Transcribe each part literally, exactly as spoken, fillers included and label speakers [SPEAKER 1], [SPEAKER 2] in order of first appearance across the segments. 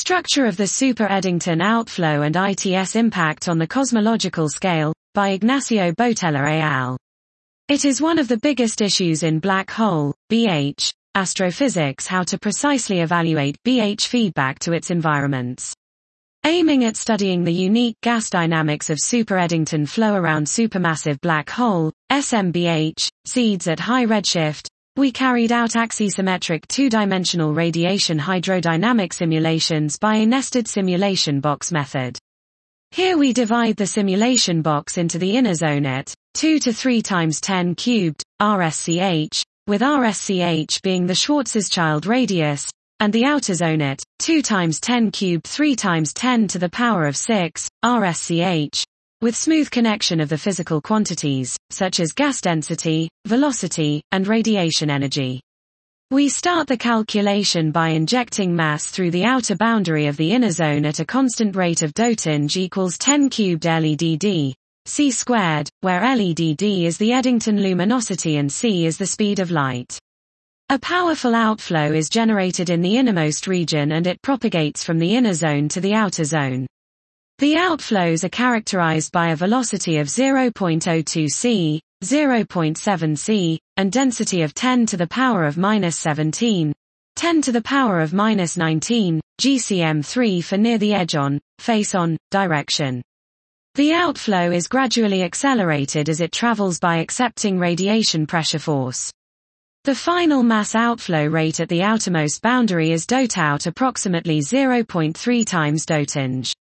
[SPEAKER 1] Structure of the Super-Eddington Outflow and I T S Impact on the Cosmological Scale, by Ignacio Botella et al. It is one of the biggest issues in black hole, B H, astrophysics how to precisely evaluate B H feedback to its environments. Aiming at studying the unique gas dynamics of Super-Eddington flow around supermassive black hole, S M B H, seeds at high redshift, we carried out axisymmetric two-dimensional radiation hydrodynamic simulations by a nested simulation box method. Here we divide the simulation box into the inner zone at two to three times ten cubed, R S C H, with R S C H being the Schwarzschild radius, and the outer zone at two times ten cubed three times ten to the power of six, R S C H, with smooth connection of the physical quantities, such as gas density, velocity, and radiation energy. We start the calculation by injecting mass through the outer boundary of the inner zone at a constant rate of dotange equals ten cubed L E D D, c squared, where L E D D is the Eddington luminosity and c is the speed of light. A powerful outflow is generated in the innermost region and it propagates from the inner zone to the outer zone. The outflows are characterized by a velocity of zero point zero two c, zero point seven c, and density of ten to the power of minus seventeen, ten to the power of minus nineteen, G C M three for near the edge-on, face-on, direction. The outflow is gradually accelerated as it travels by accepting radiation pressure force. The final mass outflow rate at the outermost boundary is dotout approximately zero point three times dotange.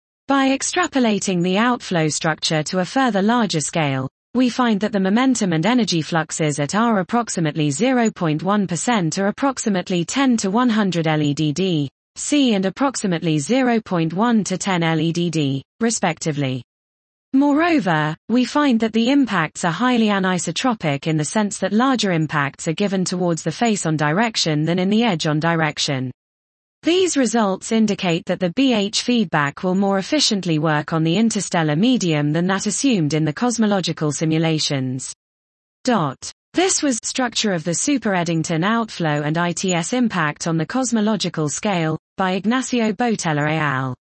[SPEAKER 1] By extrapolating the outflow structure to a further larger scale, we find that the momentum and energy fluxes at R approximately zero point one percent are approximately ten to one hundred L E D D, C and approximately zero point one to ten L E D D, respectively. Moreover, we find that the impacts are highly anisotropic in the sense that larger impacts are given towards the face-on direction than in the edge-on direction. These results indicate that the B H feedback will more efficiently work on the interstellar medium than that assumed in the cosmological simulations. This was Structure of the Super-Eddington Outflow and I T S Impact on the Cosmological Scale, by Ignacio Botella et al.